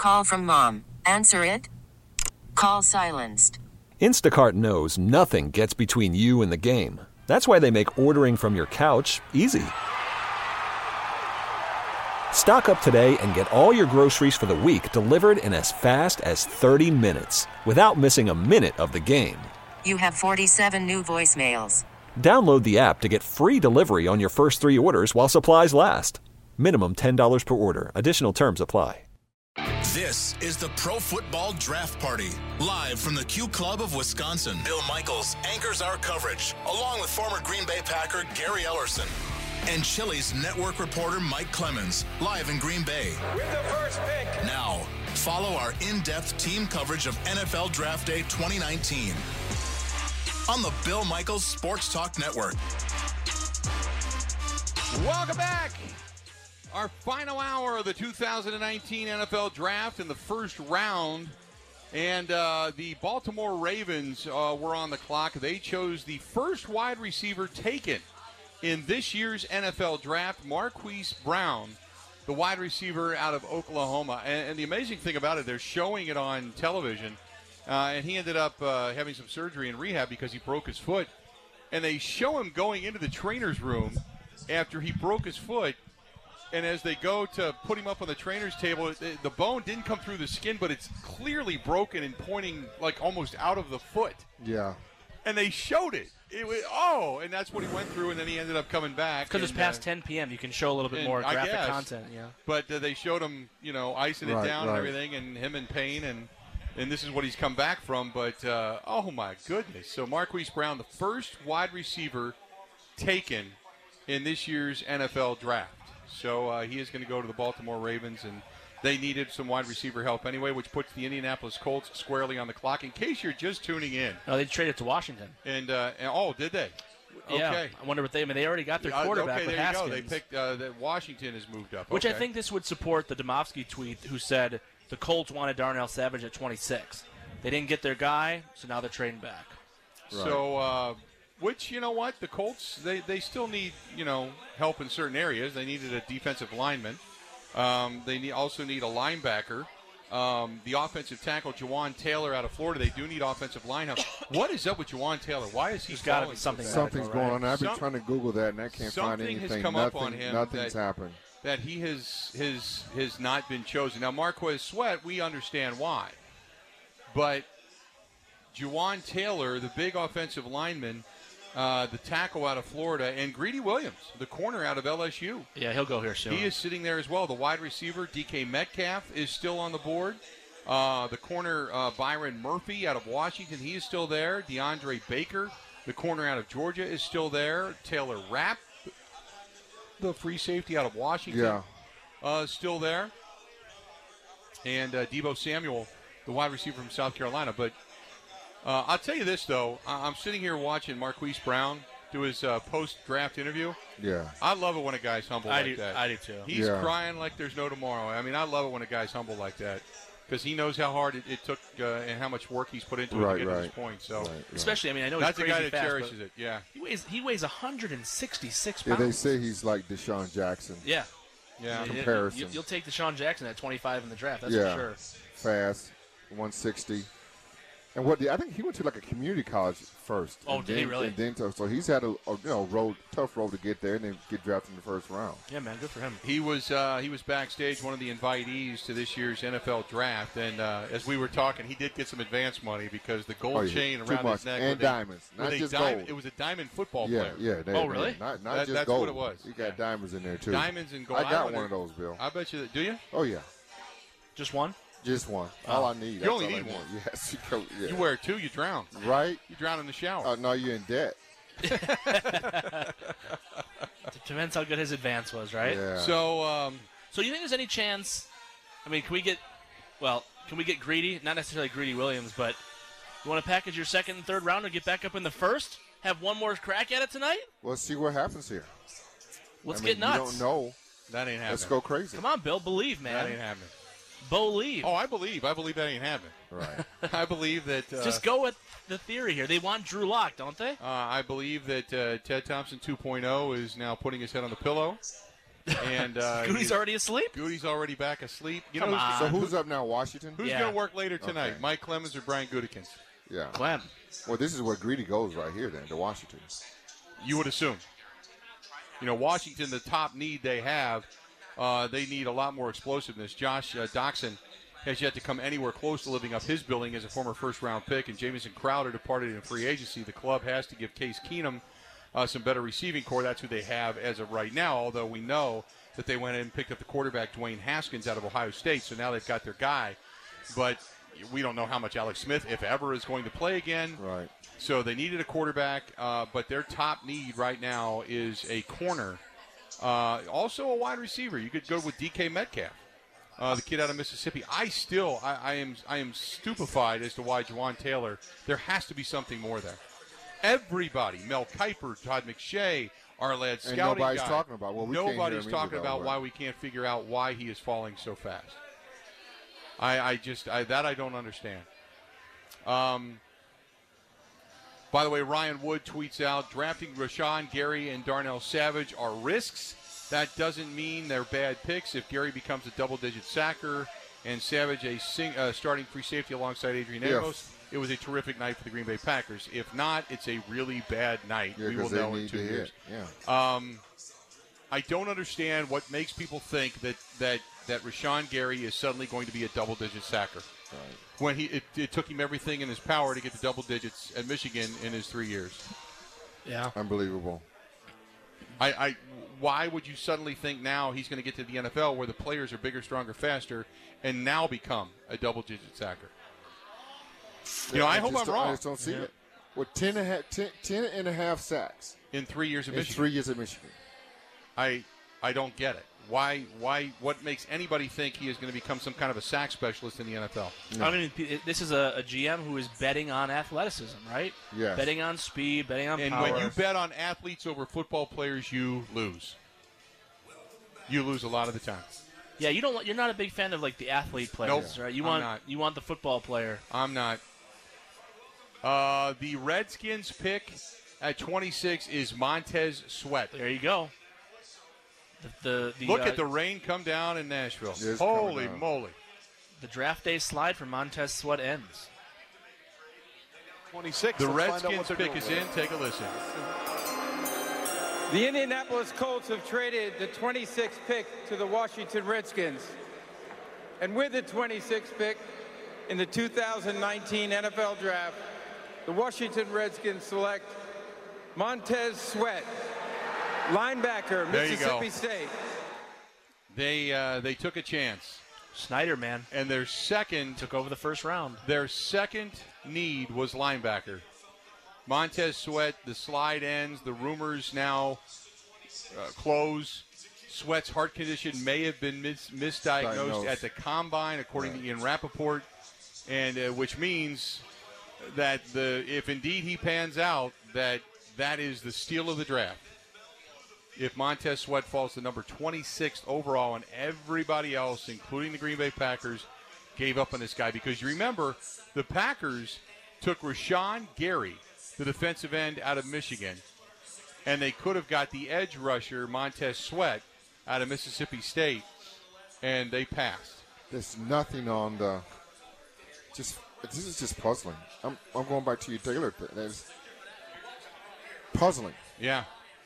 Call from mom. Answer it. Call silenced. Instacart knows nothing gets between you and the game. That's why they make ordering from your couch easy. Stock up today and get all your groceries for the week delivered in as fast as 30 minutes without missing a minute of the game. You have 47 new voicemails. Download the app to get free delivery on your first 3 orders while supplies last. Minimum $10 per order. Additional terms apply. This is the Pro Football Draft Party, live from the Q Club of Wisconsin. Bill Michaels anchors our coverage, along with former Green Bay Packer Gary Ellerson and Chili's network reporter Mike Clemens, live in Green Bay. With the first pick. Now, follow our in-depth team coverage of NFL Draft Day 2019 on the Bill Michaels Sports Talk Network. Welcome back. Our final hour of the 2019 NFL Draft in the first round. And the Baltimore Ravens were on the clock. They chose the first wide receiver taken in this year's NFL Draft, Marquise Brown, the wide receiver out of Oklahoma. And the amazing thing about it, they're showing it on television. And he ended up having some surgery and rehab because he broke his foot. And they show him going into the trainer's room after he broke his foot. And as they go to put him up on the trainer's table, the bone didn't come through the skin, but it's clearly broken and pointing like almost out of the foot. Yeah. And they showed it. And that's what he went through, and then he ended up coming back. Because it's past 10 p.m. You can show a little bit more graphic content. Yeah. But they showed him, icing it down and everything, and him in pain, and this is what he's come back from. But, oh, my goodness. So Marquise Brown, the first wide receiver taken in this year's NFL Draft. So he is going to go to the Baltimore Ravens, and they needed some wide receiver help anyway, which puts the Indianapolis Colts squarely on the clock. In case you're just tuning in. No, they traded to Washington. And did they? Yeah. Okay. I wonder what they already got their quarterback with Haskins. Okay, there you go. They picked Washington has moved up. Which I think this would support the Domofsky tweet who said the Colts wanted Darnell Savage at 26. They didn't get their guy, so now they're trading back. Right. So, which, you know what, the Colts, they still need, help in certain areas. They needed a defensive lineman. They also need a linebacker. The offensive tackle, Jawan Taylor out of Florida, they do need offensive line help. What is up with Jawan Taylor? Why is he got to be something? Something's going on. I've been trying to Google that, and I can't find anything. Something has come up on him. Nothing's happened. That he has not been chosen. Now, Marquez Sweat, we understand why. But Jawan Taylor, the big offensive lineman, the tackle out of Florida, and Greedy Williams, the corner out of LSU. Yeah, he'll go here soon. He is sitting there as well. The wide receiver, DK Metcalf, is still on the board. The corner, Byron Murphy out of Washington, he is still there. DeAndre Baker, the corner out of Georgia, is still there. Taylor Rapp, the free safety out of Washington, still there. And Deebo Samuel, the wide receiver from South Carolina. But I'll tell you this, though. I'm sitting here watching Marquise Brown do his post-draft interview. Yeah. I love it when a guy's humble like that. I do, too. He's crying like there's no tomorrow. I mean, I love it when a guy's humble like that because he knows how hard it took and how much work he's put into it to get to this point. So, especially, I know that's he's crazy the guy that cherishes it, yeah. He weighs 166 pounds. Yeah, they say he's like Deshaun Jackson. Yeah. Comparison. You'll take Deshaun Jackson at 25 in the draft, that's for sure. Fast, 160. And I think he went to like a community college first. Oh, did he really? And then, so he's had a tough road to get there and then get drafted in the first round. Yeah, man, good for him. He was backstage, one of the invitees to this year's NFL draft, and as we were talking, he did get some advance money because the gold chain around his neck and diamonds, not just gold. It was a diamond football player. Yeah. Really? Not just that's gold. What it was. He got diamonds in there too. Diamonds and gold. I got one of those, Bill. I bet you that. Do you? Oh yeah. Just one? Just one. All I need. You only need one. Yes. You wear two, you drown. Right? You drown in the shower. No, you're in debt. Depends how good his advance was, right? Yeah. So you think there's any chance? I mean, can we get Greedy? Not necessarily Greedy Williams, but you want to package your second and third round and get back up in the first? Have one more crack at it tonight? Let's see what happens here. Let's get nuts. You don't know. That ain't happening. Let's go crazy. Come on, Bill. Believe, man. That ain't happening. Believe. Oh, I believe. I believe that ain't happening. Right. I believe that. Just go with the theory here. They want Drew Lock, don't they? I believe that Ted Thompson 2.0 is now putting his head on the pillow. And Goody's already asleep? Goody's already back asleep. Come on. So who's up now, Washington? Who's going to work later tonight, Okay. Mike Clemens or Brian Gutekunst? Yeah. Clem. Well, this is where Greedy goes right here then, to Washington. You would assume. Washington, the top need they have, they need a lot more explosiveness. Josh Doxson has yet to come anywhere close to living up his billing as a former first-round pick, and Jamison Crowder departed in free agency. The club has to give Case Keenum some better receiving core. That's who they have as of right now, although we know that they went in and picked up the quarterback, Dwayne Haskins, out of Ohio State, so now they've got their guy. But we don't know how much Alex Smith, if ever, is going to play again. Right. So they needed a quarterback, but their top need right now is a corner. Also a wide receiver. You could go with DK Metcalf, the kid out of Mississippi. I am stupefied as to why Juwan Taylor, there has to be something more there. Everybody, Mel Kiper, Todd McShay, our lad scouting and nobody's guy, talking about. Well, we can't hear nobody's him talking either, about though, why right? we can't figure out why he is falling so fast. I don't understand. By the way, Ryan Wood tweets out, drafting Rashawn Gary and Darnell Savage are risks. That doesn't mean they're bad picks. If Gary becomes a double-digit sacker and Savage a starting free safety alongside Adrian Amos, it was a terrific night for the Green Bay Packers. If not, it's a really bad night. Yeah, we will know in 2 years. Yeah. I don't understand what makes people think that Rashawn Gary is suddenly going to be a double-digit sacker. Right. When it took him everything in his power to get to double digits at Michigan in his 3 years. Yeah. Unbelievable. Why would you suddenly think now he's going to get to the NFL where the players are bigger, stronger, faster, and now become a double-digit sacker? I hope I'm wrong. I just don't see it. With 10 and a half sacks in 3 years at in Michigan. 3 years at Michigan. I don't get it. Why? What makes anybody think he is going to become some kind of a sack specialist in the NFL? No. I mean, this is a GM who is betting on athleticism, right? Yes. Betting on speed, betting on power. And when you bet on athletes over football players, you lose. You lose a lot of the time. Yeah, you're not a big fan of like the athlete players, Nope, right? I'm You want the football player. I'm not. The Redskins pick at 26 is Montez Sweat. There you go. Look at the rain come down in Nashville. Holy moly. The draft day slide for Montez Sweat ends. 26. The Redskins pick is in. Take a listen. The Indianapolis Colts have traded the 26th pick to the Washington Redskins. And with the 26th pick in the 2019 NFL Draft, the Washington Redskins select Montez Sweat, linebacker, Mississippi State. They took a chance. Snyder, man. And their second took over the first round. Their second need was linebacker. Montez Sweat, the slide ends. The rumors now close. Sweat's heart condition may have been misdiagnosed at the combine, according to Ian Rappaport, and which means that if indeed he pans out, that is the steal of the draft. If Montez Sweat falls to number 26th overall, and everybody else, including the Green Bay Packers, gave up on this guy. Because you remember, the Packers took Rashawn Gary, the defensive end out of Michigan, and they could have got the edge rusher, Montez Sweat, out of Mississippi State, and they passed. There's nothing on the this is just puzzling. I'm going back to you, Taylor. That's puzzling. Yeah.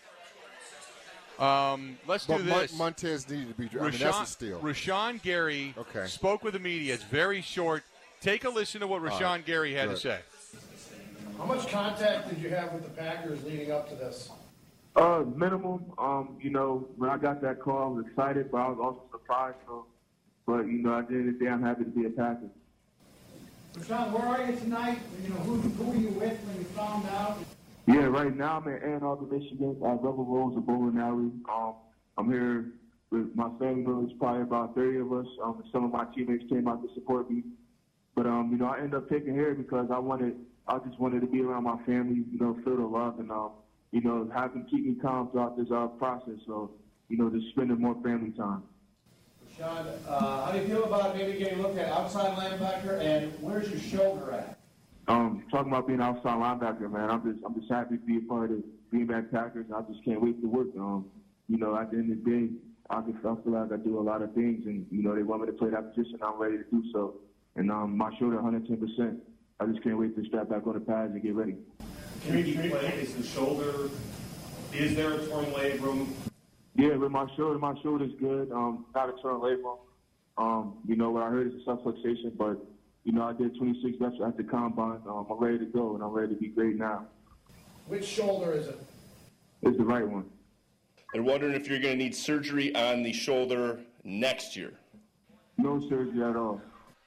Let's do this. Montez needed to be drafted. That's a steal. Rashawn Gary spoke with the media. It's very short. Take a listen to what Rashawn Gary had to say. How much contact did you have with the Packers leading up to this? Minimum. When I got that call, I was excited, but I was also surprised. But, at the end of the day, I'm happy to be a Packer. Rashawn, where are you tonight? Who were you with when you found out? Yeah, right now I'm in Ann Arbor, Michigan, at Rebel Rose, a bowling alley. I'm here with my family. There's probably about 30 of us. Some of my teammates came out to support me. But, I ended up picking here because I just wanted to be around my family, feel the love and, have them keep me calm throughout this process. So, just spending more family time. Rashawn, how do you feel about maybe getting looked at outside linebacker, and where's your shoulder at? Talking about being outside linebacker, man, I'm just happy to be a part of the Green Bay Packers. I just can't wait to work. At the end of the day, I feel like I do a lot of things, and they want me to play that position. I'm ready to do so, and my shoulder 110%. I just can't wait to strap back on the pads and get ready. Can you play? Is the shoulder? Is there a torn labrum? Yeah, with my shoulder's good. Not a torn labrum. What I heard is a subluxation, but I did 26 reps at the combine. I'm ready to go, and I'm ready to be great now. Which shoulder is it? It's the right one. They're wondering if you're going to need surgery on the shoulder next year. No surgery at all.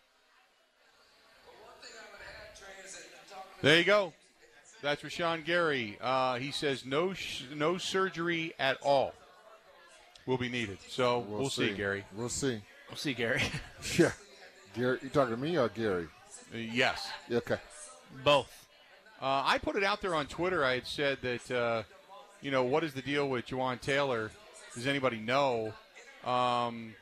There you go. That's Rashawn Gary. He says no surgery at all will be needed. So we'll see, Gary. We'll see. We'll see, Gary. Yeah. Gary, you talking to me or Gary? Yes. Okay. Both. I put it out there on Twitter. I had said that, what is the deal with Jawaan Taylor? Does anybody know? Some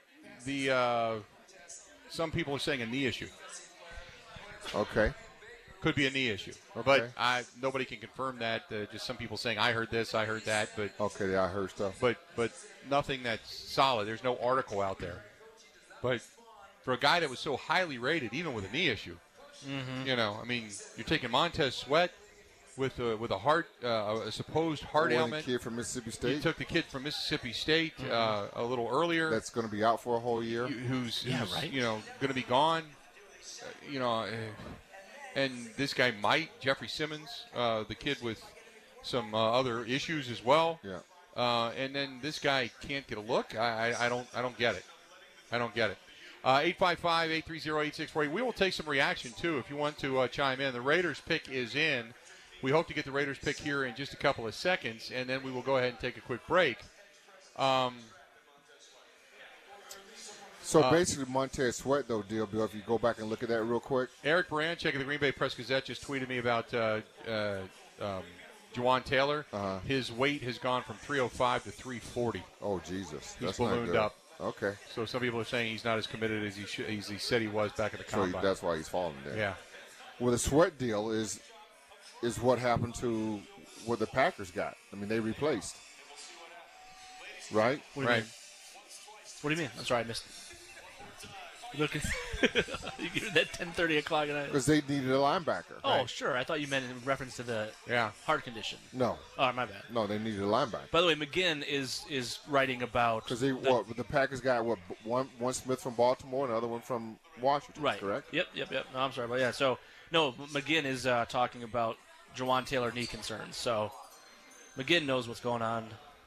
people are saying a knee issue. Okay. Could be a knee issue. Okay. But nobody can confirm that. Just some people saying, I heard this, I heard that. But okay, I heard stuff. But nothing that's solid. There's no article out there. But for a guy that was so highly rated, even with a knee issue, you're taking Montez Sweat with a heart, a supposed heart ailment. Kid from Mississippi State. You took the kid from Mississippi State a little earlier. That's going to be out for a whole year. Who's going to be gone. And this guy Jeffrey Simmons, the kid with some other issues as well. Yeah. And then this guy can't get a look. I don't get it. I don't get it. 855-830-8648. We will take some reaction, too, if you want to chime in. The Raiders pick is in. We hope to get the Raiders pick here in just a couple of seconds, and then we will go ahead and take a quick break. So basically, Montez Sweat, though, Bill, if you go back and look at that real quick. Eric Baranchek of the Green Bay Press-Gazette just tweeted me about Jawaan Taylor. His weight has gone from 305 to 340. Oh, Jesus. He's That's ballooned not good. up. Okay. So some people are saying he's not as committed as he said he was back at the combine. So that's why he's falling there. Yeah. Well, the Sweat deal is what happened to what the Packers got. I mean, they replaced. Right? What do you mean? What do you mean? I'm sorry, I missed it. Look, you give it that 10:30 o'clock at night. Because they needed a linebacker. Oh, right? Sure. I thought you meant in reference to the heart condition. No. Oh, my bad. No, they needed a linebacker. By the way, McGinn is writing about because the Packers got one Smith from Baltimore and the other one from Washington. Right. Correct. Yep. No, I'm sorry, but yeah. So no, McGinn is talking about Jawaan Taylor knee concerns. So McGinn knows what's going on.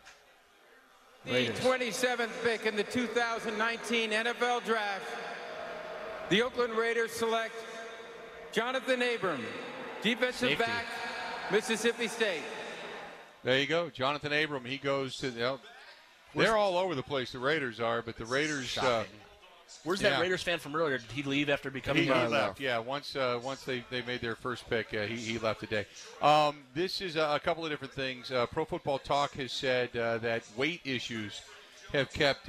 The 27th pick in the 2019 NFL Draft. The Oakland Raiders select Jonathan Abram, defensive back, Mississippi State. There you go. Jonathan Abram, he goes to they're all over the place, the Raiders are, but the Raiders where's that Raiders fan from earlier? Did he leave after becoming he left, yeah. Once they made their first pick, he left today. This is a couple of different things. Pro Football Talk has said that weight issues have kept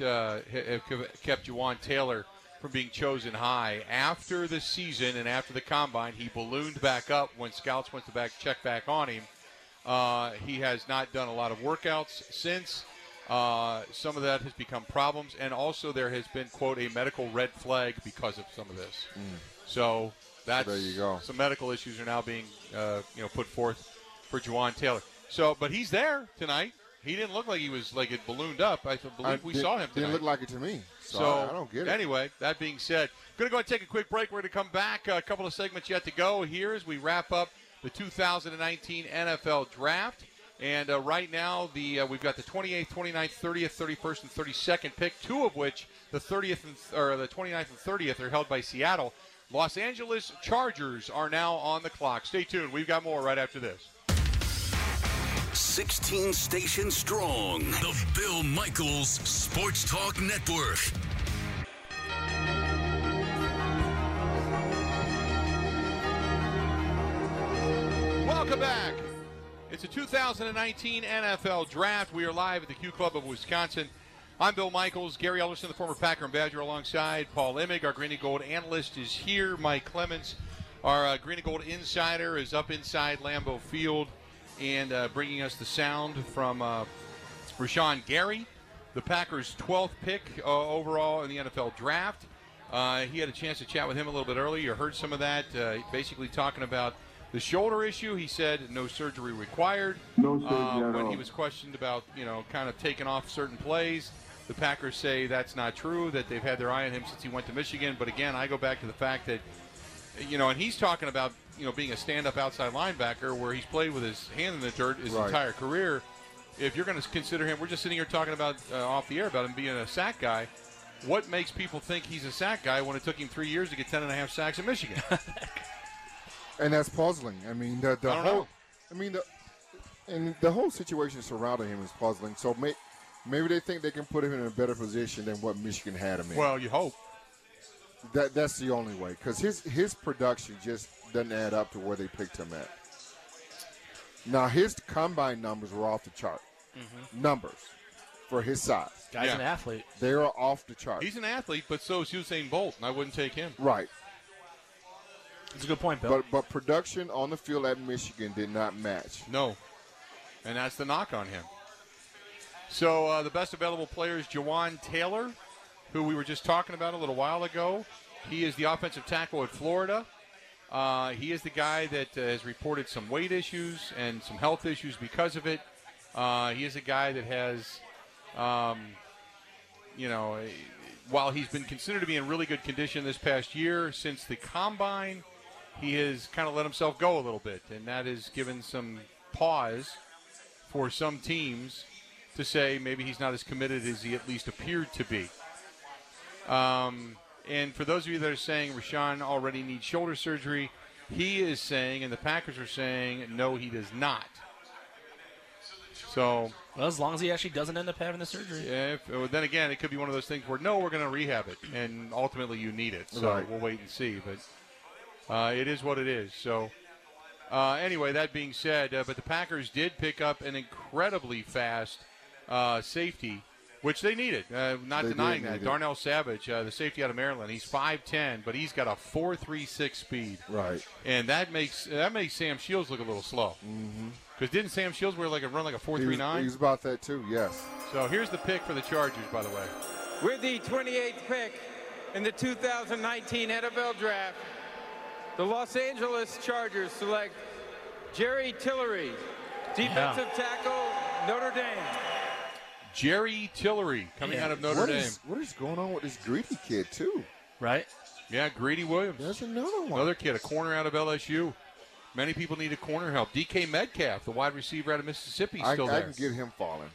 Jawaan Taylor from being chosen high. After the season and after the combine, he ballooned back up when scouts went to check back on him. He has not done a lot of workouts since. Some of that has become problems, and also there has been, quote, a medical red flag because of some of this. So that's there you go. Some medical issues are now being put forth for Jawaan Taylor. So, but he's there tonight. He didn't look like he was like it ballooned up. I believe we saw him tonight. Didn't look like it to me. So I don't get it. Anyway, that being said, going to go ahead and take a quick break. We're going to come back. A couple of segments yet to go here as we wrap up the 2019 NFL Draft. And right now, we've got the 28th, 29th, 30th, 31st, and 32nd pick, two of which, the 29th and 30th, are held by Seattle. Los Angeles Chargers are now on the clock. Stay tuned. We've got more right after this. 16 stations strong. The Bill Michaels Sports Talk Network. Welcome back. It's a 2019 NFL Draft. We are live at the Q Club of Wisconsin. I'm Bill Michaels. Gary Ellerson, the former Packer and Badger, alongside Paul Imig. Our Green and Gold analyst is here. Mike Clemens, our Green and Gold insider, is up inside Lambeau Field and bringing us the sound from Rashawn Gary, the Packers' 12th pick overall in the NFL draft. He had a chance to chat with him a little bit earlier. You heard some of that, basically talking about the shoulder issue. He said no surgery required. No surgery at when all. he was questioned about, kind of taking off certain plays, the Packers say that's not true, that they've had their eye on him since he went to Michigan. But again, I go back to the fact that, and he's talking about, being a stand-up outside linebacker where he's played with his hand in the dirt his entire career. If you're going to consider him, we're just sitting here talking about off the air about him being a sack guy. What makes people think he's a sack guy when it took him 3 years to get 10.5 sacks in Michigan? And that's puzzling. I mean, the whole situation surrounding him is puzzling. So maybe they think they can put him in a better position than what Michigan had him in. Well, you hope. That's the only way, because his production just doesn't add up to where they picked him at. Now, his combine numbers were off the chart. Mm-hmm. Numbers for his size. Guy's an athlete. They are off the chart. He's an athlete, but so is Usain Bolt, and I wouldn't take him. Right. That's a good point, Bill. But production on the field at Michigan did not match. No. And that's the knock on him. So the best available player is Jawan Taylor, who we were just talking about a little while ago. He is the offensive tackle at Florida. He is the guy that has reported some weight issues and some health issues because of it. He is a guy that has, while he's been considered to be in really good condition this past year, since the combine, he has kind of let himself go a little bit, and that has given some pause for some teams to say maybe he's not as committed as he at least appeared to be. And for those of you that are saying Rashaan already needs shoulder surgery, he is saying, and the Packers are saying, no, he does not. So, well, as long as he actually doesn't end up having the surgery. Yeah. Then again, it could be one of those things where, no, we're going to rehab it, and ultimately you need it. So We'll wait and see. But it is what it is. So, anyway, that being said, but the Packers did pick up an incredibly fast safety, which they needed. Not denying that. Darnell Savage, the safety out of Maryland, he's 5'10", but he's got a 4.36 speed. Right. And that makes Sam Shields look a little slow. Mm-hmm. Because didn't Sam Shields run like a 4.39? He's about that too, yes. So here's the pick for the Chargers, by the way. With the 28th pick in the 2019 NFL Draft, the Los Angeles Chargers select Jerry Tillery, defensive tackle, Notre Dame. Jerry Tillery coming out of Notre Dame. What is going on with this Greedy kid, too? Right? Yeah, Greedy Williams. There's another one. Another kid, a corner out of LSU. Many people needed corner help. DK Metcalf, the wide receiver out of Mississippi, still there. I can get him falling.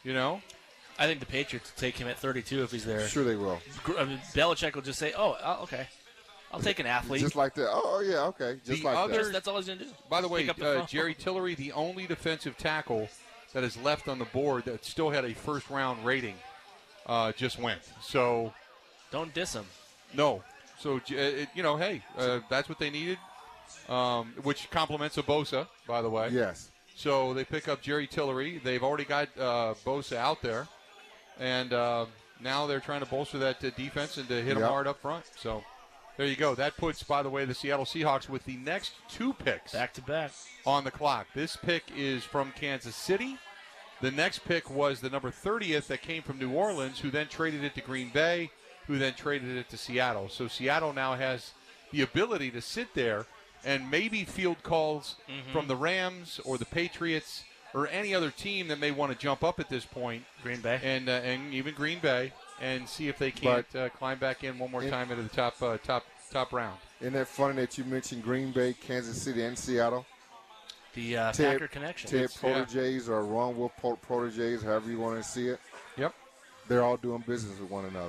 I think the Patriots will take him at 32 if he's there. Sure they will. Belichick will just say, okay. I'll take an athlete. Just like that. Oh, yeah, okay. Just like that. That's all he's going to do. By the way, Jerry Tillery, the only defensive tackle that is left on the board that still had a first-round rating, just went. So don't diss him. No. So, hey, that's what they needed, which complements Bosa, by the way. Yes. So they pick up Jerry Tillery. They've already got Bosa out there, and now they're trying to bolster that defense and to hit them hard up front. So there you go. That puts, by the way, the Seattle Seahawks with the next two picks back-to-back on the clock. This pick is from Kansas City. The next pick was the number 30th that came from New Orleans, who then traded it to Green Bay, who then traded it to Seattle. So Seattle now has the ability to sit there and maybe field calls from the Rams or the Patriots or any other team that may want to jump up at this point. Green Bay. And even Green Bay, and see if they can't climb back in one more time into the top round. Isn't that funny that you mentioned Green Bay, Kansas City, and Seattle? The Packer connection. Ted proteges or Ron Wolf proteges, however you want to see it. Yep. They're all doing business with one another.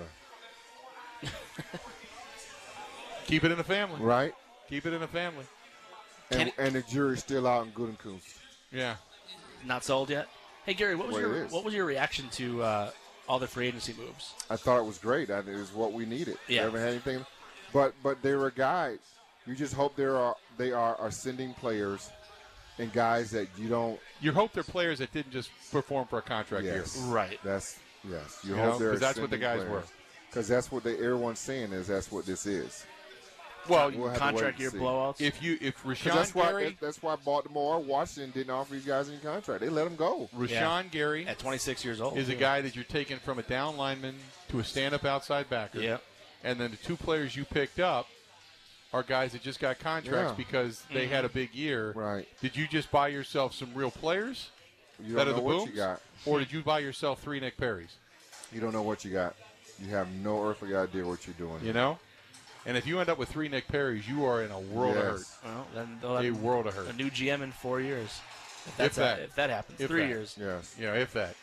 Keep it in the family. Right. Keep it in the family. And the jury's still out in Gutekunst. Yeah. Not sold yet? Hey, Gary, what was your reaction to all the free agency moves? I thought it was great. It was what we needed. Yeah. We haven't had anything. But they were guys. You just hope they are ascending players and guys that you don't. You hope they're players that didn't just perform for a contract year. Right. Yes. You hope they're. Because that's what the guys were. Because that's what everyone's saying is that's what this is. Well, We'll have to contract wait year and see. blowouts. If 'Cause Rashawn Gary, that's why Baltimore, Washington didn't offer these guys any contract. They let them go. Rashawn Gary at 26 years old is a guy that you're taking from a down lineman to a stand-up outside backer. Yep. And then the two players you picked up are guys that just got contracts because they had a big year. Right. Did you just buy yourself some real players? You that don't are know the what booms? you got. Or did you buy yourself 3 Nick Perrys? You don't know what you got. You have no earthly idea what you're doing. You know? And if you end up with 3 Nick Perrys, you are in a world of hurt. Well, then they'll A have world of hurt. a new GM in 4 years. If that. If that happens. If 3 that. years. Yes. Yeah, if that.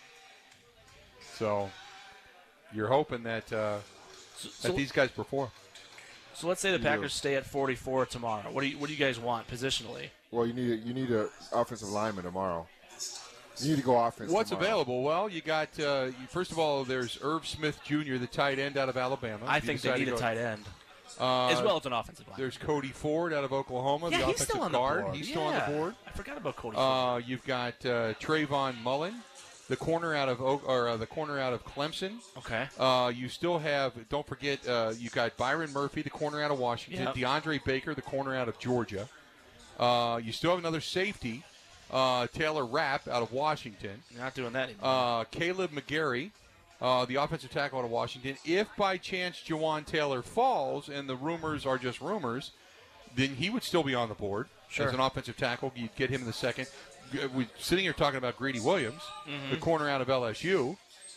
So you're hoping that these guys perform. So let's say the Packers stay at 44 tomorrow. What do you guys want positionally? Well, you need an offensive lineman tomorrow. You need to go offense. What's tomorrow. available? Well, you got first of all, there's Irv Smith Jr., the tight end out of Alabama. I think they need a tight end. As well as an offensive line. There's Cody Ford out of Oklahoma, Yeah, the he's offensive still on the guard. board. He's still on the board. I forgot about Cody Ford. You've got Trayvon Mullen, the corner out of Clemson. Okay. You still have. Don't forget. You got Byron Murphy, the corner out of Washington. Yep. DeAndre Baker, the corner out of Georgia. You still have another safety, Taylor Rapp out of Washington. You're not doing that anymore. Caleb McGarry, the offensive tackle out of Washington. If by chance Jawan Taylor falls and the rumors are just rumors, then he would still be on the board Sure. as an offensive tackle. You'd get him in the second. We're sitting here talking about Greedy Williams, the corner out of LSU.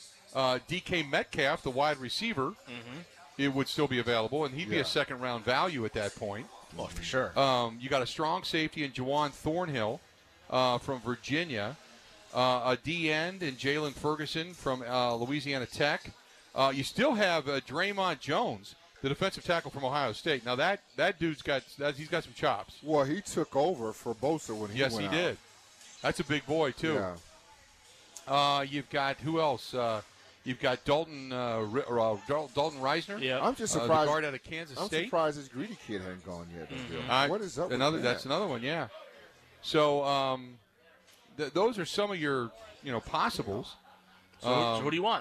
DK Metcalf, the wide receiver, it would still be available, and he'd be a second-round value at that point. Well, for sure. You got a strong safety in Juwan Thornhill from Virginia, a D-end in Jalen Ferguson from Louisiana Tech. You still have Draymond Jones, the defensive tackle from Ohio State. Now that dude's he's got some chops. Well, he took over for Bosa when he went out. Yes, he did. That's a big boy too. Yeah. You've got who else? You've got Dalton Reisner. Yeah. I'm just the surprised. guard out of Kansas I'm State. surprised this Greedy kid hadn't gone yet. Bill. What is up with that? That's another one. Yeah. So those are some of your possibles. So what do you want?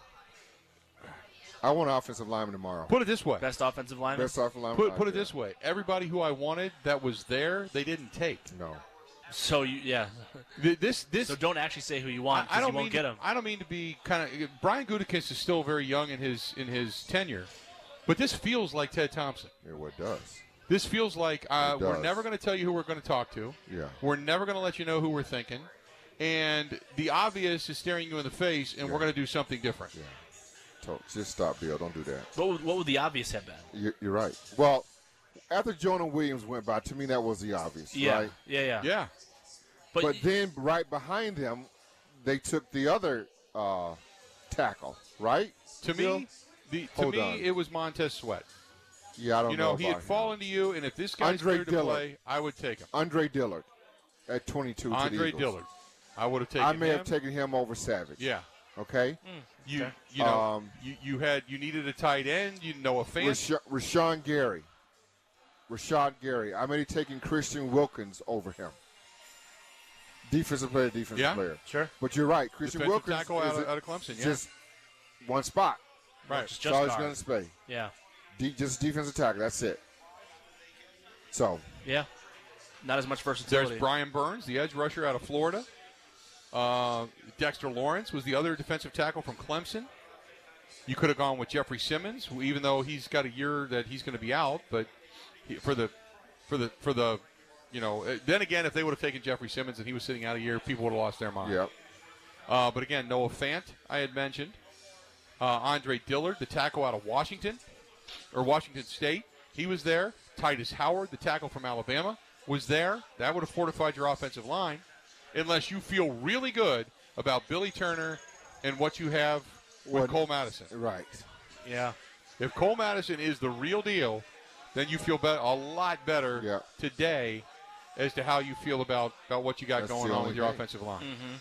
I want an offensive lineman tomorrow. Put it this way. Best offensive lineman? Best offensive lineman. Put it this way. Everybody who I wanted that was there, they didn't take. No. So This. So don't actually say who you want. I don't you won't mean get him. I don't mean to be kind of. Brian Gutekunst is still very young in his tenure, but this feels like Ted Thompson. Yeah, well, it does. This feels like we're does. never going to tell you who we're going to talk to. Yeah. We're never going to let you know who we're thinking, and the obvious is staring you in the face, and we're going to do something different. Yeah. Just stop, Bill. Don't do that. What would the obvious have been? You're right. Well, after Jonah Williams went by, to me that was the obvious, right? Yeah. But then right behind him, they took the other tackle, right? To Bill? me, Hold on. it was Montez Sweat. Yeah, I don't know. He had about fallen to you, and if this guy's Andre cleared to Dillard. play, I would take him. Andre Dillard at 22 to the Andre Eagles. Dillard. I would have taken him. I may have taken him over Savage. Yeah. Okay? You needed a tight end. Noah Fant. Rashawn Gary. I may have taken Christian Wilkins over him. Defensive player. Sure. But you're right. Christian Defensive Wilkins tackle is out of Clemson, yeah. just one spot. Right. Just That's all he's guard. going to play. Yeah. Just defensive tackle. That's it. So. Yeah. Not as much versatility. There's Brian Burns, the edge rusher out of Florida. Dexter Lawrence was the other defensive tackle from Clemson. You could have gone with Jeffrey Simmons, who, even though he's got a year that he's going to be out, but then again, if they would have taken Jeffrey Simmons and he was sitting out a year, people would have lost their mind. Yep. But again, Noah Fant, I had mentioned. Andre Dillard, the tackle out of Washington State, he was there. Titus Howard, the tackle from Alabama, was there. That would have fortified your offensive line, unless you feel really good about Billy Turner and what you have with Cole Madison. Right. Yeah. If Cole Madison is the real deal, then you feel a lot better today as to how you feel about what you got That's going the on only with your thing. offensive line.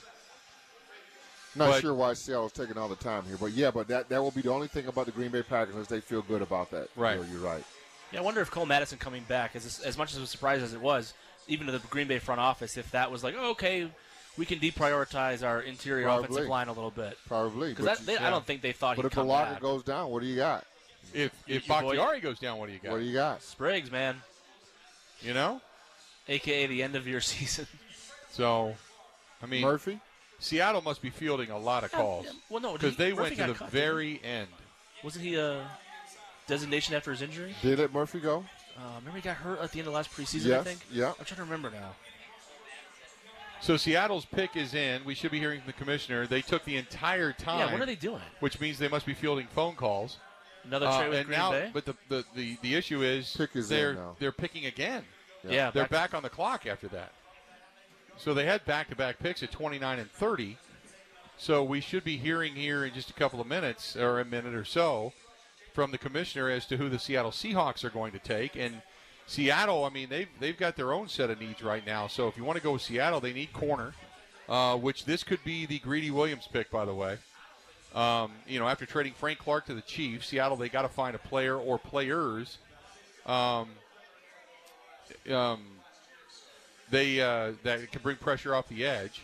Not sure why Seattle's taking all the time here, but that will be the only thing about the Green Bay Packers is they feel good about that. Right. You're right. Yeah, I wonder if Cole Madison coming back, as much as a surprise as it was, even to the Green Bay front office, if that was like, okay, we can deprioritize our interior offensive line a little bit. Probably. Because I don't think they thought But he'd if come Bulaga back. goes down, what do you got? If Bakhtiari goes down, what do you got? What do you got? Spriggs, man. You know? AKA the end of your season. So, I mean, Murphy? Seattle must be fielding a lot of calls. Yeah. Well, no, because they Murphy went to got the cut, very end. Wasn't he a designation after his injury? Did let Murphy go? Remember he got hurt at the end of last preseason, Yes, I think? yeah. I'm trying to remember now. So Seattle's pick is in. We should be hearing from the commissioner. They took the entire time. Yeah, what are they doing? Which means they must be fielding phone calls. Another trade with and Green now, Bay? But the issue is, Pick is they're in now. they're picking again. Yeah, they're back on the clock after that. So they had back-to-back picks at 29 and 30. So we should be hearing here in just a couple of minutes, or a minute or so, from the commissioner as to who the Seattle Seahawks are going to take. And Seattle, I mean, they've got their own set of needs right now. So if you want to go with Seattle, they need corner, which this could be the Greedy Williams pick, by the way. After trading Frank Clark to the Chiefs, Seattle, they got to find a player or players. That can bring pressure off the edge.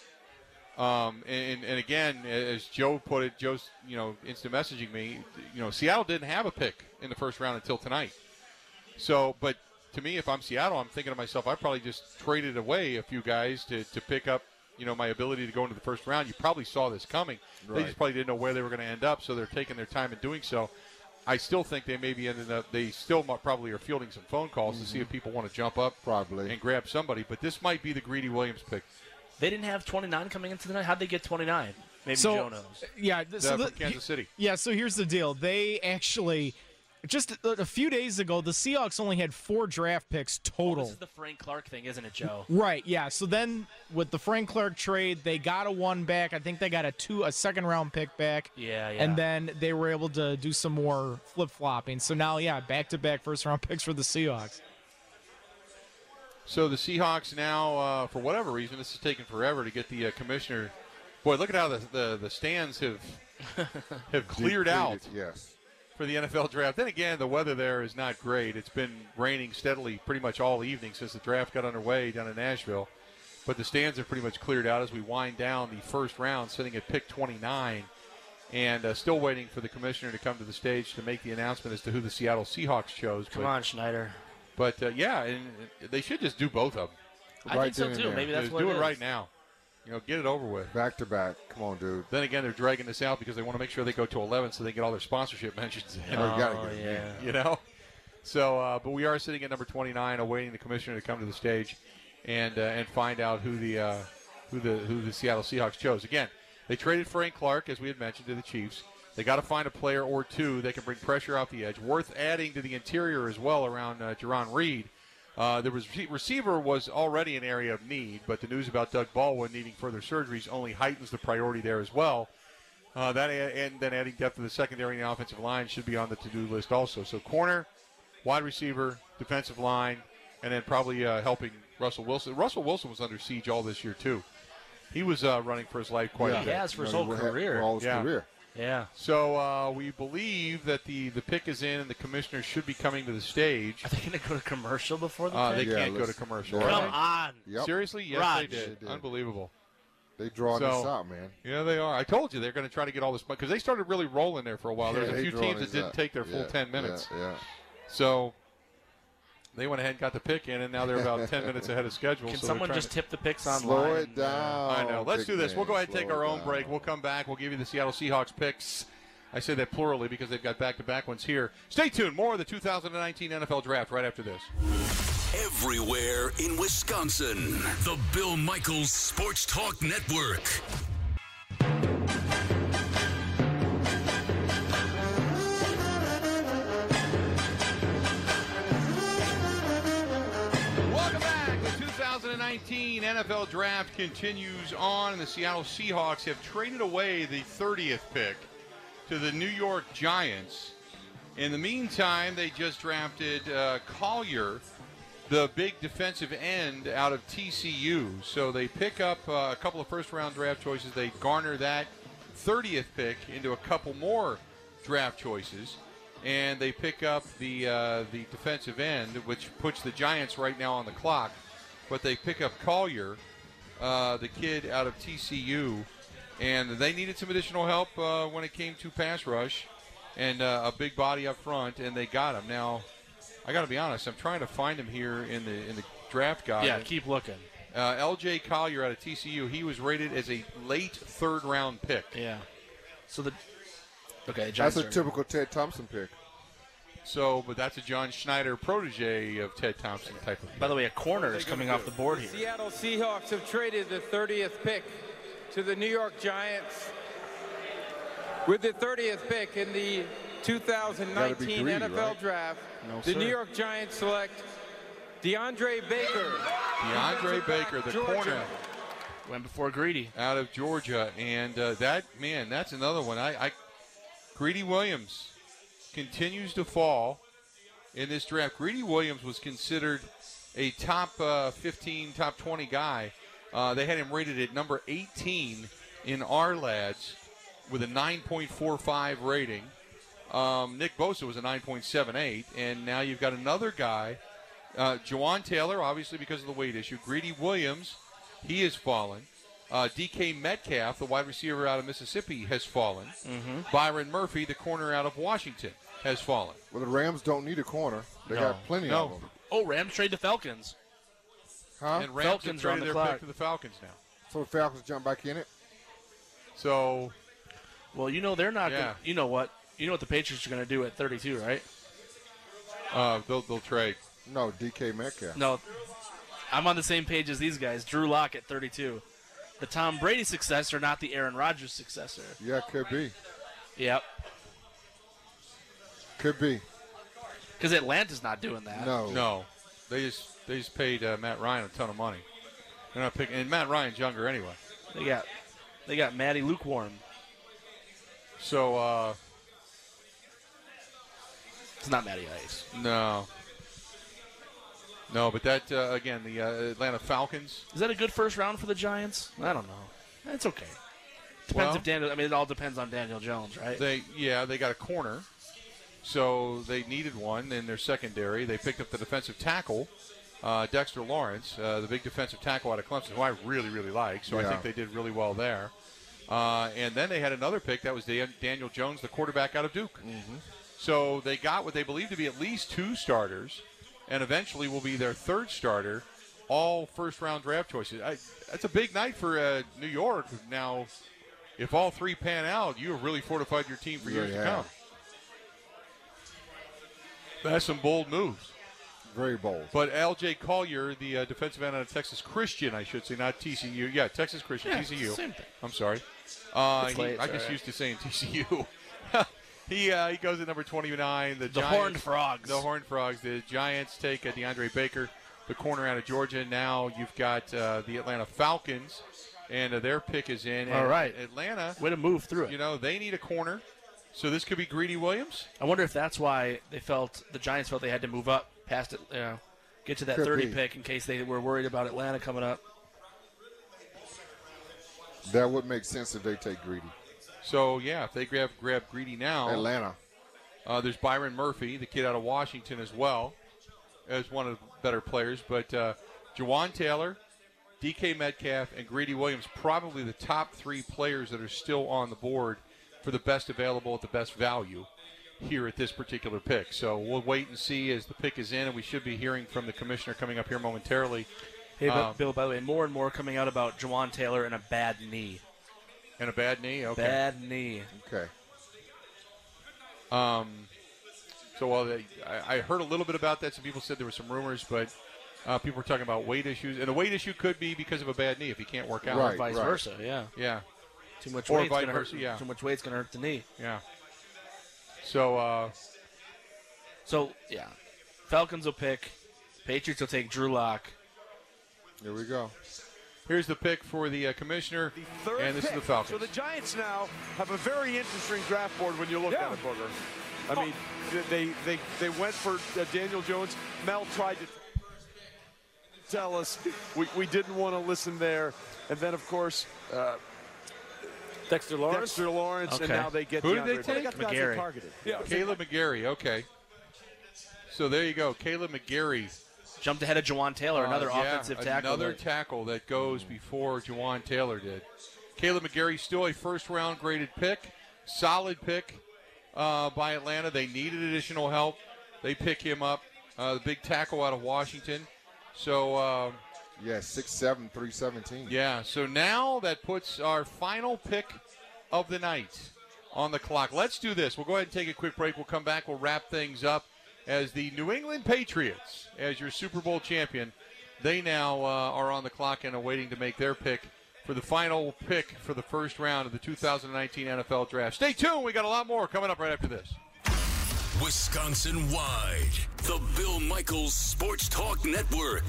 And again, as Joe put it, Joe's instant messaging me. Seattle didn't have a pick in the first round until tonight. So, but to me, if I'm Seattle, I'm thinking to myself, I probably just traded away a few guys to pick up, my ability to go into the first round. You probably saw this coming. Right. They just probably didn't know where they were going to end up, so they're taking their time in doing so. I still think they maybe ended up. They still probably are fielding some phone calls to see if people want to jump up probably and grab somebody. But this might be the Greedy Williams pick. They didn't have 29 coming into the night. How'd they get 29? Maybe Joe knows. Yeah, from Kansas City. Yeah, so here's the deal. They actually, just a few days ago, the Seahawks only had 4 draft picks total. This is the Frank Clark thing, isn't it, Joe? Right, yeah. So then with the Frank Clark trade, they got a 1 back. I think they got a second-round pick back. Yeah. And then they were able to do some more flip-flopping. So now, back-to-back first-round picks for the Seahawks. So the Seahawks now, for whatever reason, this is taking forever to get the commissioner. Boy, look at how the stands have cleared out. Yes. For the NFL draft. Then again, the weather there is not great. It's been raining steadily pretty much all evening since the draft got underway down in Nashville. But the stands are pretty much cleared out as we wind down the first round, sitting at pick 29, and still waiting for the commissioner to come to the stage to make the announcement as to who the Seattle Seahawks chose. Come on, Schneider. But, and they should just do both of them. I think so, too. Maybe that's what it is. Do it right now. Get it over with. Back to back. Come on, dude. Then again, they're dragging this out because they want to make sure they go to 11 so they get all their sponsorship mentions in. You gotta get it. So, but we are sitting at number 29, awaiting the commissioner to come to the stage and find out who the Seattle Seahawks chose. Again, they traded Frank Clark, as we had mentioned, to the Chiefs. They got to find a player or two that can bring pressure off the edge. Worth adding to the interior as well around Jerron Reed. The receiver was already an area of need, but the news about Doug Baldwin needing further surgeries only heightens the priority there as well. And then adding depth to the secondary and the offensive line should be on the to-do list also. So corner, wide receiver, defensive line, and then probably helping Russell Wilson. Russell Wilson was under siege all this year, too. He was running for his life quite a bit. He has for his whole career. All his career. Yeah. So we believe that the pick is in and the commissioner should be coming to the stage. Are they going to go to commercial before the pick? They can't go to commercial. Come on. Yep. Seriously? Yes, Raj. they did. Unbelievable. They drawing this out, man. Yeah, they are. I told you they're going to try to get all this money because they started really rolling there for a while. Yeah, There's a few teams that didn't take their full 10 minutes. Yeah. So they went ahead and got the pick in, and now they're about 10 minutes ahead of schedule. Can so someone just tip the picks online? Slow it down. I know. Let's do this. We'll go ahead and take our own down. break. We'll come back. We'll give you the Seattle Seahawks picks. I say that plurally because they've got back-to-back ones here. Stay tuned. More of the 2019 NFL Draft right after this. Everywhere in Wisconsin. The Bill Michaels Sports Talk Network. Welcome back. The 2019 NFL Draft continues on, and the Seattle Seahawks have traded away the 30th pick to the New York Giants. In the meantime, they just drafted Collier, the big defensive end out of TCU. So they pick up a couple of first-round draft choices. They garner that 30th pick into a couple more draft choices. And they pick up the defensive end, which puts the Giants right now on the clock. But they pick up Collier, the kid out of TCU. And they needed some additional help when it came to pass rush. and a big body up front, and they got him. Now, I got to be honest. I'm trying to find him here in the draft guide. Yeah, keep looking. L.J. Collier out of TCU. He was rated as a late third-round pick. Yeah. So okay, that's a typical Ted Thompson pick. So, but that's a John Schneider protege of Ted Thompson type of pick. By the way, a corner is coming off the board here. Seattle Seahawks have traded the 30th pick to the New York Giants. With the 30th pick in the 2019 NFL Draft, the New York Giants select DeAndre Baker. DeAndre Baker, the corner. Went before Greedy. Out of Georgia. And that's another one. Greedy Williams continues to fall in this draft. Greedy Williams was considered a top 15, top 20 guy. They had him rated at number 18 in our lads with a 9.45 rating. Nick Bosa was a 9.78, and now you've got another guy, Jawan Taylor, obviously because of the weight issue. Greedy Williams, he has fallen. DK Metcalf, the wide receiver out of Mississippi, has fallen. Mm-hmm. Byron Murphy, the corner out of Washington, has fallen. Well, the Rams don't need a corner. They got plenty of them. Oh, Rams trade the Falcons. Huh? And Rams have traded their pick to the Falcons now. So the Falcons jump back in it? So, well, they're not. Yeah. You know what the Patriots are going to do at 32, right? They'll trade. No, DK Metcalf. No, I'm on the same page as these guys. Drew Lock at 32. The Tom Brady successor, not the Aaron Rodgers successor. Yeah, could be. Yep. Could be. Because Atlanta's not doing that. No. They just paid Matt Ryan a ton of money. They're not picking, and Matt Ryan's younger anyway. They got Matty lukewarm. So it's not Matty Ice. No, but that again, the Atlanta Falcons. Is that a good first round for the Giants? I don't know. It's okay. Depends if Daniel. I mean, it all depends on Daniel Jones, right? They got a corner, so they needed one in their secondary. They picked up the defensive tackle, Dexter Lawrence, the big defensive tackle out of Clemson, who I really, really like. So I think they did really well there. And then they had another pick that was Daniel Jones, the quarterback out of Duke. Mm-hmm. So they got what they believe to be at least two starters, and eventually will be their third starter, all first-round draft choices. That's a big night for New York. Now, if all three pan out, you have really fortified your team for years to come. That's some bold moves. Very bold. But L.J. Collier, the defensive end out of Texas Christian, I should say, not TCU. Yeah, Texas Christian, TCU. Same thing. I'm sorry. I just used to saying TCU. He goes at number 29. The Giants, Horned Frogs. The Horned Frogs. The Giants take DeAndre Baker, the corner out of Georgia. Now you've got the Atlanta Falcons, and their pick is in. All right. Atlanta. Way to move through it. They need a corner. So this could be Greedy Williams. I wonder if that's why the Giants felt they had to move up past it, get to that 30 pick in case they were worried about Atlanta coming up. That would make sense if they take Greedy. So, yeah, if they grab Greedy now. Atlanta. There's Byron Murphy, the kid out of Washington as well, as one of the better players. But Jawan Taylor, DK Metcalf, and Greedy Williams, probably the top three players that are still on the board for the best available at the best value here at this particular pick. So we'll wait and see as the pick is in, and we should be hearing from the commissioner coming up here momentarily. Hey, Bill, by the way, more and more coming out about Jawan Taylor and a bad knee. And a bad knee? Okay. Bad knee. Okay. I heard a little bit about that. Some people said there were some rumors, but people were talking about weight issues. And the weight issue could be because of a bad knee if he can't work out. Or vice versa, yeah. Yeah. Too much weight's going to hurt. Yeah. Too much weight's going to hurt the knee. Yeah. So, yeah. Falcons will pick. Patriots will take Drew Lock. Here we go. Here's the pick for the commissioner, and this is the Falcons. So the Giants now have a very interesting draft board when you look at it, Booger. I mean, they went for Daniel Jones. Mel tried to tell us we didn't want to listen there. And then, of course, Dexter Lawrence. And now they get Who did they take? McGarry. Yeah. Caleb McGarry, okay. So there you go. Caleb McGarry. Jumped ahead of Jawan Taylor, another offensive tackle. Another tackle that goes before Jawan Taylor did. Caleb McGarry, still a first-round graded pick. Solid pick. by Atlanta. They needed additional help. They pick him up, the big tackle out of Washington. So, 6'7", 317. Yeah, so now that puts our final pick of the night on the clock. Let's do this. We'll go ahead and take a quick break. We'll come back. We'll wrap things up as the New England Patriots, as your Super Bowl champion, they now are on the clock and are waiting to make their pick for the final pick for the first round of the 2019 NFL Draft. Stay tuned. We got a lot more coming up right after this. Wisconsin-wide, the Bill Michaels Sports Talk Network.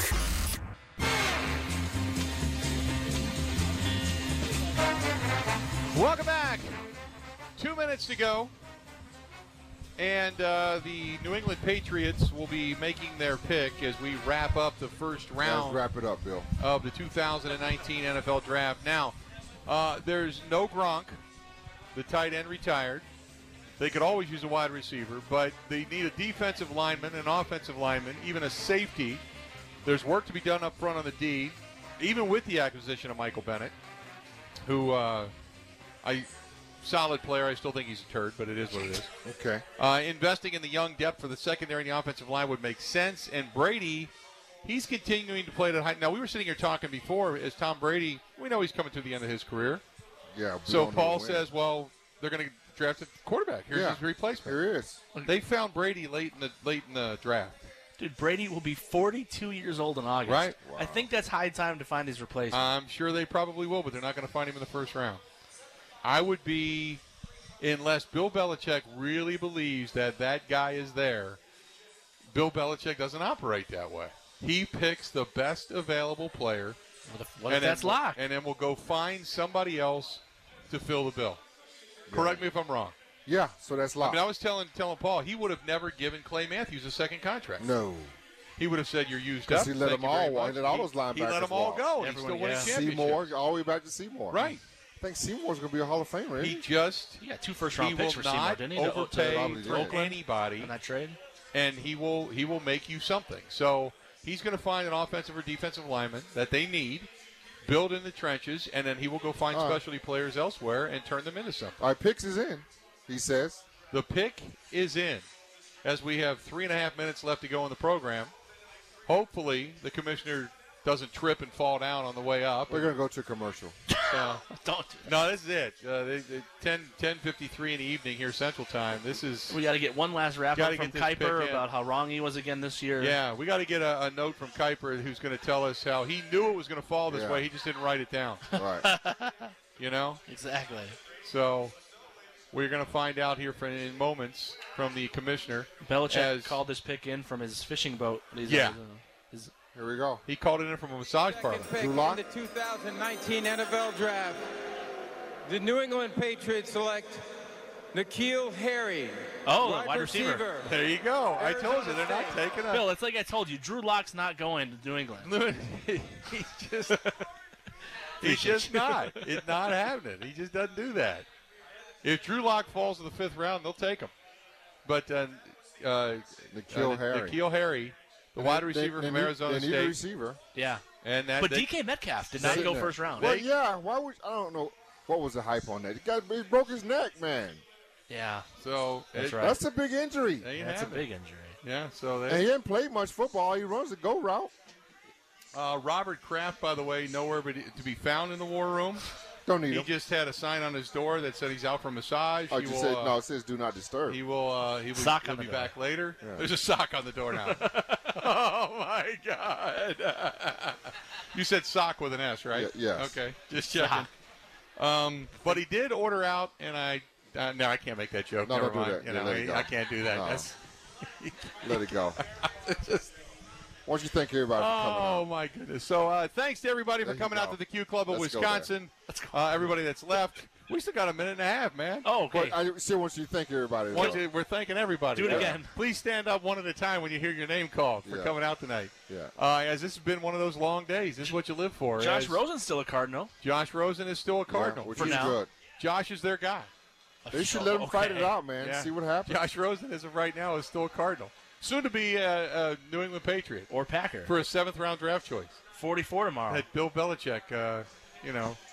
Welcome back. 2 minutes to go. And the New England Patriots will be making their pick as we wrap up the first round. Let's wrap it up, Bill. Of the 2019 NFL Draft. Now, there's no Gronk. The tight end retired. They could always use a wide receiver, but they need a defensive lineman, an offensive lineman, even a safety. There's work to be done up front on the D, even with the acquisition of Michael Bennett, who solid player. I still think he's a turd, but it is what it is. Okay. Investing in the young depth for the secondary and the offensive line would make sense. And Brady, he's continuing to play at high. Now, we were sitting here talking before, as Tom Brady, we know he's coming to the end of his career. Yeah. So Paul says, well, they're going to draft a quarterback. Here's his replacement. Here he is. They found Brady late in the draft. Dude, Brady will be 42 years old in August. Right. Wow. I think that's high time to find his replacement. I'm sure they probably will, but they're not going to find him in the first round. I would be, unless Bill Belichick really believes that guy is there. Bill Belichick doesn't operate that way. He picks the best available player. What if that's locked? And then we'll go find somebody else to fill the bill. Yeah. Correct me if I'm wrong. Yeah, so that's locked. I mean, I was telling Paul, he would have never given Clay Matthews a second contract. No. He would have said, you're used up. Because he let them all walk. He let all those linebackers He let them all go. He still won a championship. Seymour, all the way back to Seymour. Right. I think Seymour's going to be a Hall of Famer. He got 2 first-round picks for Seymour, didn't he? He will not overpay anybody in that trade. And he will make you something. So he's going to find an offensive or defensive lineman that they need, build in the trenches, and then he will go find specialty players elsewhere and turn them into something. All right, picks is in, he says. The pick is in. As we have 3.5 minutes left to go in the program, hopefully the commissioner doesn't trip and fall down on the way up. We're going to go to a commercial. Don't. No, this is it. 10:53 in the evening here Central Time. We got to get one last wrap up from Kuiper about how wrong he was again this year. Yeah, we got to get a note from Kuiper who's going to tell us how he knew it was going to fall this way. He just didn't write it down. Right. You know? Exactly. So we're going to find out here in moments from the commissioner. Belichick called this pick in from his fishing boat. Yeah. Here we go. He called it in from a massage parlor. Pick in the 2019 NFL Draft, the New England Patriots select N'Keal Harry. Oh, wide receiver. There you go. I told you, they're not taking up. Bill, it's like I told you. Drew Lock's not going to New England. He's just not. It's not happening. He just doesn't do that. If Drew Lock falls in the 5th round, they'll take him. But N'Keal Harry, the wide receiver from Arizona State. They need a receiver. Yeah. But DK Metcalf did not go first round. Well, yeah. Why would I don't know what was the hype on that? He broke his neck, man. Yeah. So that's right. That's a big injury. That's a big injury. Yeah. So and he didn't play much football. He runs the go route. Robert Kraft, by the way, nowhere but to be found in the war room. Don't need him. He just had a sign on his door that said he's out for massage. Oh, no, it says do not disturb. He'll be back later. Yeah. There's a sock on the door now. Oh, my God. You said sock with an S, right? Yes. Okay, just checking. But he did order out, and no, I can't make that joke. No, Never don't mind. do that. I can't do that. No. Let it go. Why don't you thank everybody for coming out? Oh, my goodness. So thanks to everybody for coming out to the Q Club of Wisconsin. Everybody that's left. We still got a minute and a half, man. Oh, okay. But I still want you to thank everybody. We're thanking everybody. Do it again. Please stand up one at a time when you hear your name called for coming out tonight. Yeah. As this has been one of those long days. This is what you live for. Josh Rosen's still a Cardinal. Josh Rosen is still a Cardinal. Which for is now. Good. Josh is their guy. They should let him fight it out, man. Yeah. See what happens. Josh Rosen, as of right now, is still a Cardinal. Soon to be a New England Patriot. Or Packer. For a 7th-round draft choice. 44 tomorrow. That Bill Belichick,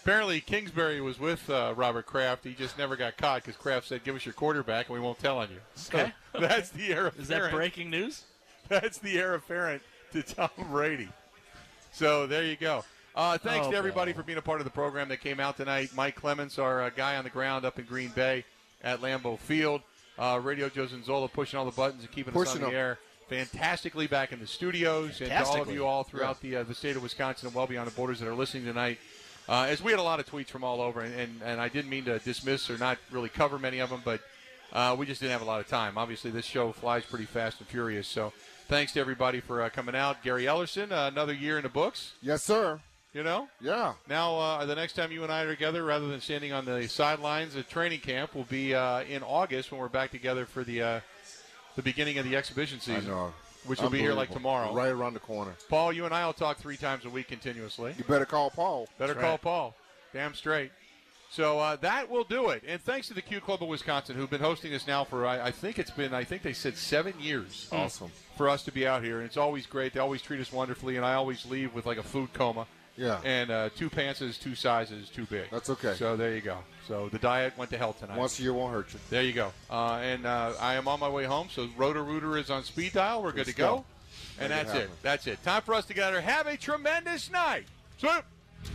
Apparently, Kingsbury was with Robert Kraft. He just never got caught because Kraft said, "Give us your quarterback, and we won't tell on you." So Okay. that's the heir apparent. Is that breaking news? That's the heir apparent to Tom Brady. So there you go. Thanks to everybody for being a part of the program that came out tonight. Mike Clements, our guy on the ground up in Green Bay at Lambeau Field. Radio Joe Zanzola pushing all the buttons and keeping us on the air. Fantastically back in the studios. And to all of you all throughout the state of Wisconsin and well beyond the borders that are listening tonight. As we had a lot of tweets from all over, and I didn't mean to dismiss or not really cover many of them, but we just didn't have a lot of time. Obviously, this show flies pretty fast and furious. So thanks to everybody for coming out. Gary Ellerson, another year in the books. Yes, sir. You know? Yeah. Now, the next time you and I are together, rather than standing on the sidelines at training camp, will be in August when we're back together for the beginning of the exhibition season. I know. Which will be here like tomorrow. Right around the corner. Paul, you and I will talk 3 times a week continuously. You better call Paul. Better call Paul. Damn straight. So that will do it. And thanks to the Q Club of Wisconsin, who've been hosting this now for, I think they said 7 years. Awesome. For us to be out here. And it's always great. They always treat us wonderfully. And I always leave with like a food coma. Yeah. And 2 pantses, 2 sizes, too big. That's okay. So there you go. So the diet went to hell tonight. Once a year won't hurt you. There you go. And I am on my way home. So Roto-Rooter is on speed dial. We're good to go. And that's it. That's it. Time for us to get out. Have a tremendous night. Swoop.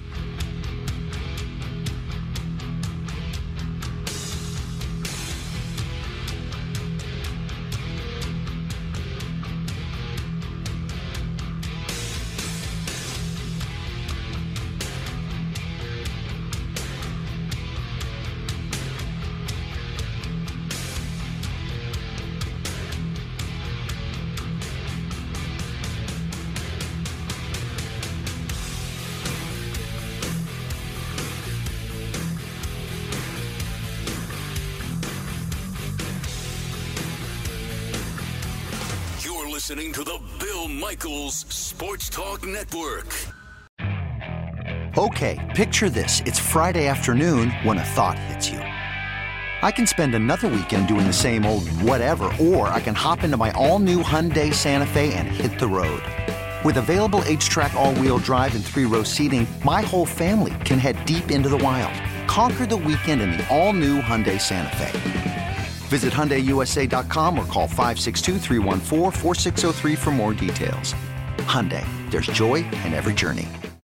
Listening to the Bill Michaels Sports Talk Network. Okay, picture this. It's Friday afternoon when a thought hits you. I can spend another weekend doing the same old whatever, or I can hop into my all-new Hyundai Santa Fe and hit the road. With available H-Track all-wheel drive and 3-row seating, my whole family can head deep into the wild. Conquer the weekend in the all-new Hyundai Santa Fe. Visit HyundaiUSA.com or call 562-314-4603 for more details. Hyundai, there's joy in every journey.